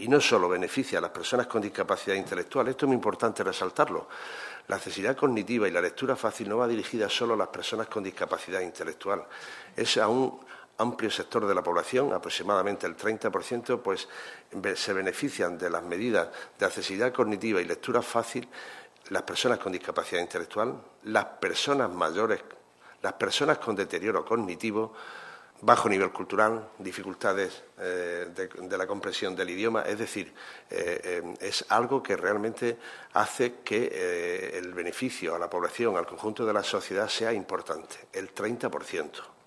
y no solo beneficia a las personas con discapacidad intelectual, esto es muy importante resaltarlo. La accesibilidad cognitiva y la lectura fácil no va dirigida solo a las personas con discapacidad intelectual, es a un amplio sector de la población, aproximadamente el 30%, pues se benefician de las medidas de accesibilidad cognitiva y lectura fácil las personas con discapacidad intelectual, las personas mayores, las personas con deterioro cognitivo, bajo nivel cultural, dificultades de la comprensión del idioma, es decir, es algo que realmente hace que el beneficio a la población, al conjunto de la sociedad, sea importante, el 30%.